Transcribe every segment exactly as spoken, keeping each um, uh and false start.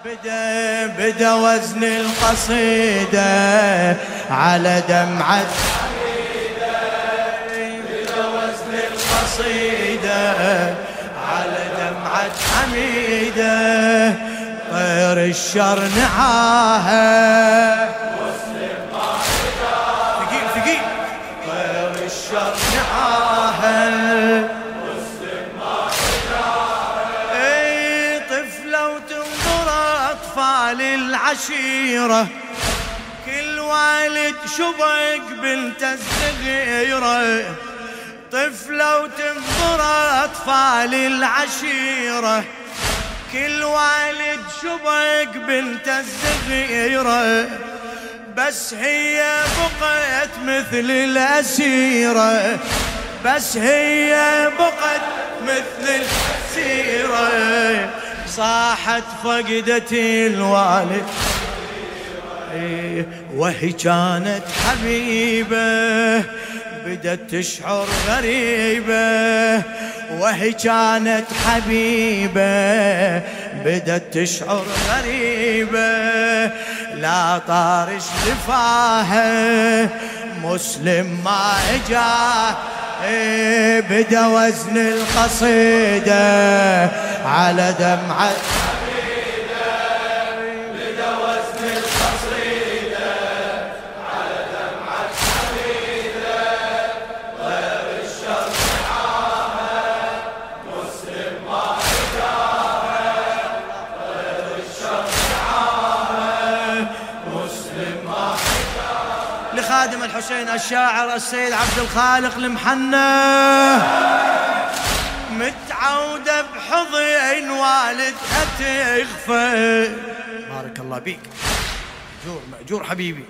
بدا بدا وزن القصيدة على دمعة حميدة. بدا وزن القصيدة على دمعة حميدة. طير الشر نعاها مسلم ما حداه. ثقيل ثقيل. طير الشر نعاها مسلم ما حداه. اي طفلة وتنظر أطفال العشيرة، كل والد شبك بنت الصغيرة. طفلة وتنظر أطفال العشيرة، كل والد شبك بنت الصغيرة. بس هي بقت مثل الأسيرة، بس هي بقت مثل الأسيرة. صاحت فقدت الوالد وهي كانت حبيبة، بدت تشعر غريبة. وهي كانت حبيبة بدت تشعر غريبة. لا طارش لفاها مسلم ما اجاه. بدا وزن القصيدة على دمعة حميدة. بدا وزن القصيدة على دمعة حميدة. طير الشر نعاها مسلم ما حداها. طير الشر نعاها مسلم ما حداها. لخادم الحسين الشاعر السيد عبد الخالق المحنى، متعودة بحضن والدها تغفى. بارك الله بيك، مأجور مأجور حبيبي.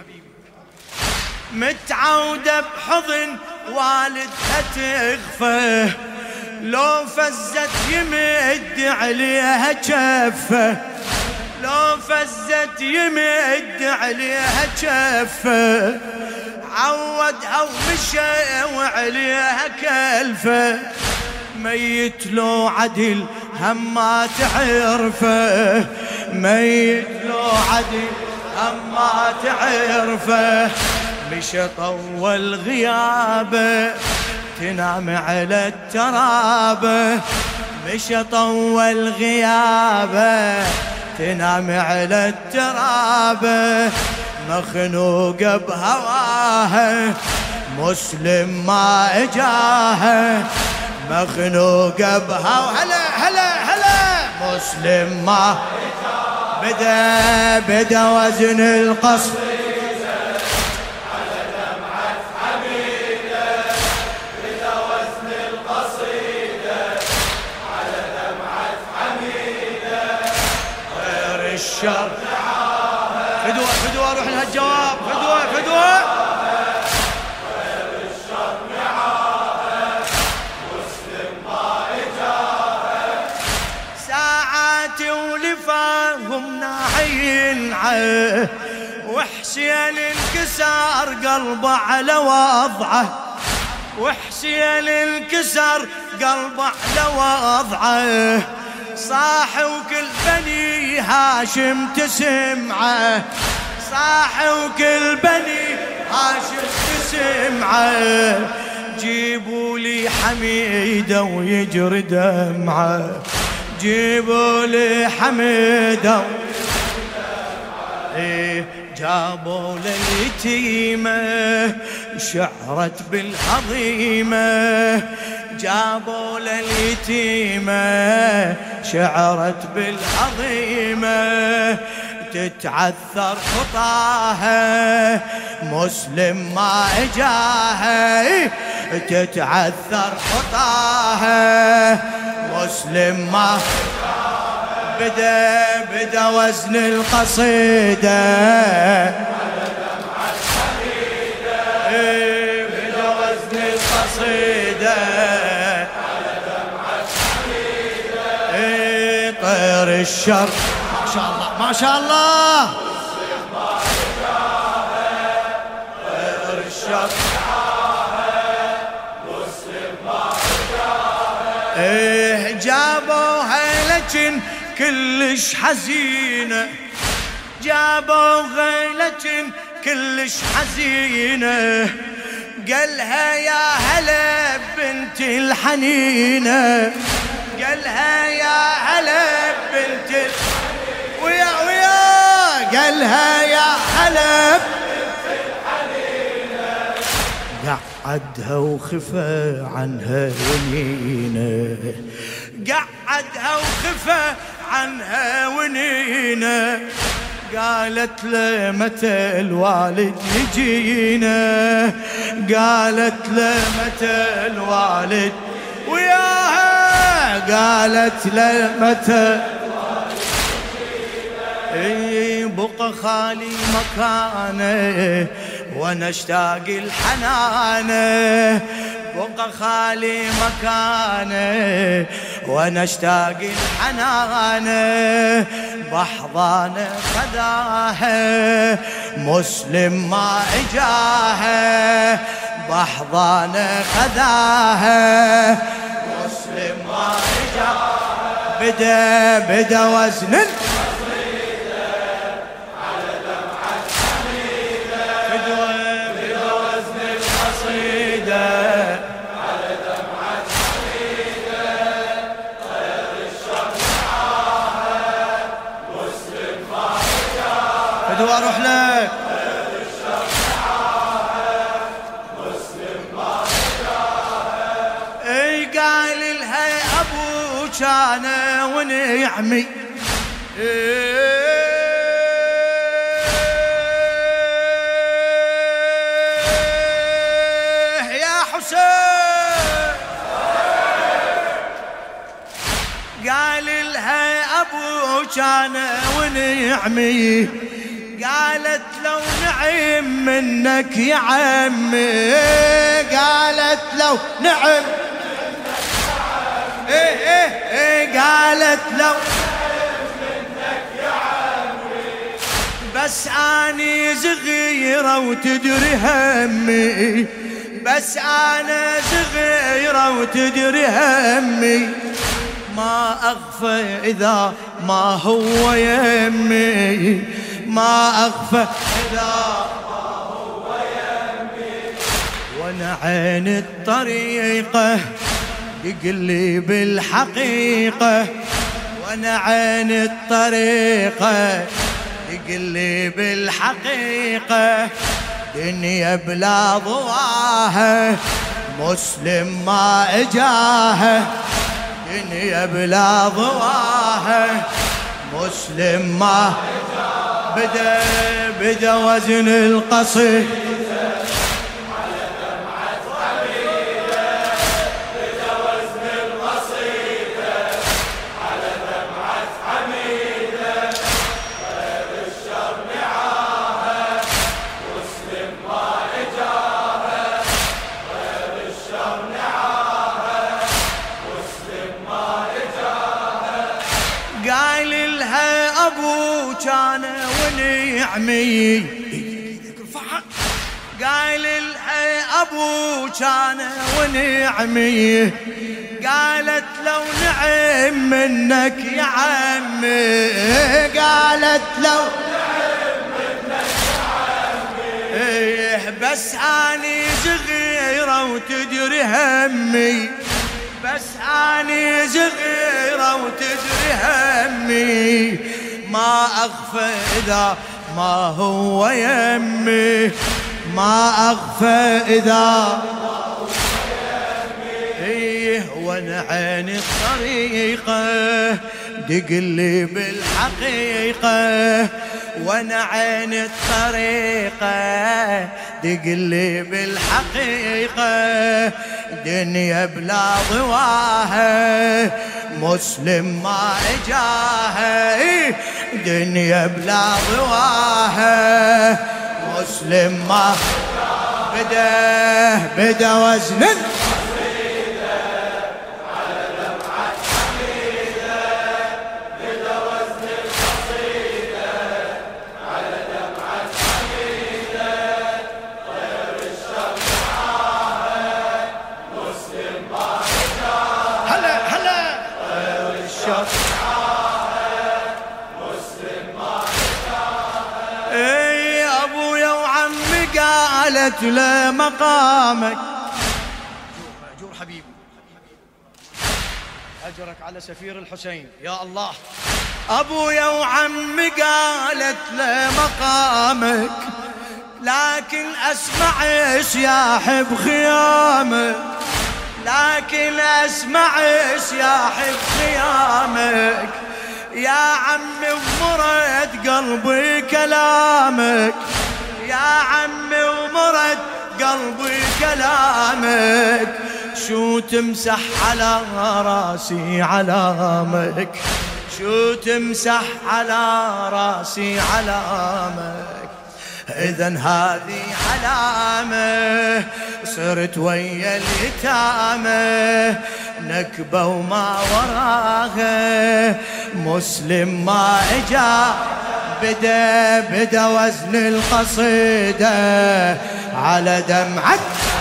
متعودة بحضن والدها تغفى، لو فزت يمد عليها جفة. لو فزت يمد عليها جفة. عودها ومشى وعليها كلفة. ميت لو عدل هم ما تعرفه. ميت لو عدل هم ما تعرفه. مشى طول غيابه تنام على الترابه. مشى طول غيابه تنام على الترابه. مخنوقة بهواها مسلم ما اجاها. مخنوقة بهواها هلا هلا هلا مسلم ما اجاها. بدا بدا وزن القصيدة على دمعة حميدة. بدا وزن القصيدة على دمعة حميدة. غير الشر فدوة فدوة روح لها الجواب. فدوة فدوة. غير الشر نعاها مسلم ما اجاها. ساعات ولفاهم ناعين عه، وحسين انكسر قلبه على وضعه. وحسين انكسر قلبه على وضعه. صاح وكل بني هاشم تسمعه. صاح وكل بني هاشم تسمعه. جيبوا لي حميدة ويجري دمعه. جيبوا لي حميدة إيه. جابوا لليتيمة شعرت بالعظيمة. جابوا لليتيمة شعرت بالعظيمة. تتعثر خطاها مسلم ما اجاها. تتعثر خطاها مسلم ما بدا بدا وزن القصيدة على دمعة حميدة. بدا وزن القصيدة على دمعة حميدة. طير الشر ما شاء الله ما شاء الله. مسلم ما اجاها. طير الشر مسلم ما اجاها. جابوها لكن كلش حزينة، جابوا غيلة كلش حزينة، قالها يا هلا بنتي الحنينة، قالها يا هلا بنتي الحنينة، ويا ويا قالها يا هلا بنتي الحنينة، قعدها وخفى عنها ونينة، قعدها وخفى عنها ونينة، قالت له متى الوالد يجينا، قالت له متى الوالد وياها، قالت له متى الوالد يجينا، بقى خالي مكانه وانا اشتاق الحنانه، بقى خالي مكانه وانا اشتاق الحنانه، بحضانه خداها مسلم ما اجاها، بحضانه خداها مسلم ما اجاها، بدا بدا وزن القصيده على دمعه حميده، بدا وزن القصيده على دمعه حميده، طير الشمس معاها مسلم ما اجاها، بدو اروح لك طير الشمس معاها مسلم ما اجاها، اي قال لها ابو كان ونعمي، يا حسين قال لها ابو كان ونعمي، قالت لو نعم منك يا عمي، قالت لو نعم ايه ايه ايه قالت لو منك يا عمي، بس اني صغيره وتدري همي، بس انا صغيره وتدري همي، ما اخفى اذا ما هو يمي، ما اخفى اذا ما هو يمي، وانا عين الطريقه يقلي بالحقيقة، وانا عين الطريقة يقلي بالحقيقة، دنيا بلا ضواها مسلم ما اجاها، دنيا بلا ضواها مسلم ما اجاها، بدا بدا وزن القصيد كان ونعمي، قايل لها ابو كان ونعمي، قالت لو نعم منك يا عمي، قالت لو نعم منك يا عمي، إيه بس اني صغيره وتدري همي، بس اني صغيره وتدري همي، ما اخفى اذا ما هو يمي، ما اخفى اذا ما هو يمي، ايه وانا عين الطريقه دقلي بالحقيقه، وانا عين الطريقه دقلي بالحقيقه، دنيا بلا ضواها مسلم ما اجاها، دنيا بلا ضواها مسلم ما بدا بدا وزن القصيدة على دمعة حميدة، بدا وزن القصيدة على دمعة حميدة، طير الشمس معاها مسلم ما اجاها، هلا هلا طير الشمس معاها قالت له مقامك. مأجور حبيبي، أجرك على سفير الحسين يا الله. أبويا وعمي قالت له مقامك، لكن أسمع يسياح بخيامك، لكن أسمع يسياح بخيامك. يا عمي ومرد قلبي كلامك، يا عمي ومرد قلبي كلامك. شو تمسح على راسي علامك، شو تمسح على راسي علامك. إذن هذه علامة صرت ويا اليتامى، نكبة وما وراها مسلم ما إجا. بدا بدا وزن القصيدة على دمعة،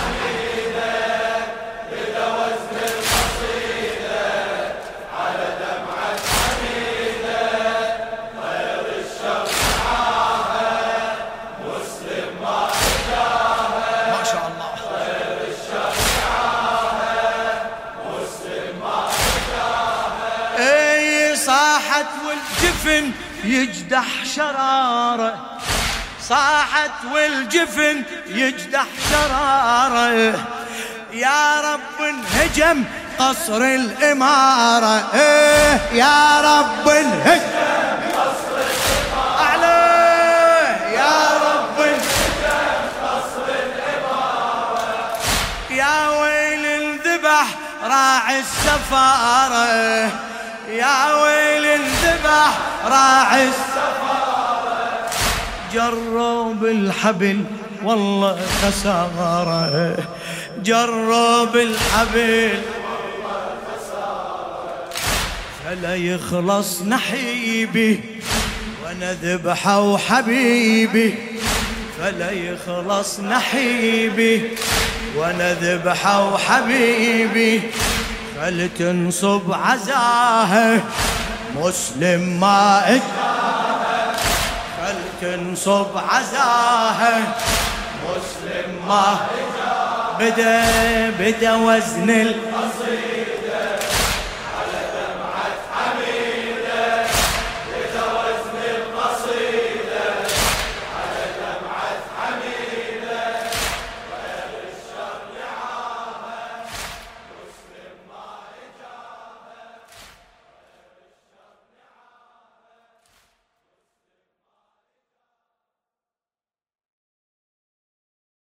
بدا وزن القصيدة على دمعة حميدة. غير الشر معاها مسلم ما إجاها، ما شاء الله. غير الشر معاها مسلم ما إجاها. اي صاحت والجفن يجدح شراره، صاحت والجفن يجدح شراره. يا رب انهجم قصر الإمارة، إيه يا رب انهجم قصر الإمارة. أعلى يا رب انهجم قصر الإمارة. يا ويل انذبح راعي السفارة، يا ويل انذبح راعي السفارة. جروا بالحبل والله خسارة، جروا بالحبل والله خسارة. فلا يخلص نحيبي وانا ذبحوا حبيبي، فلا يخلص نحيبي وانا ذبحوا حبيبي. خل تنصب عزاها مسلم ما إجاها، خل تنصب عزاها مسلم ما إجاها. بدا بدا وزن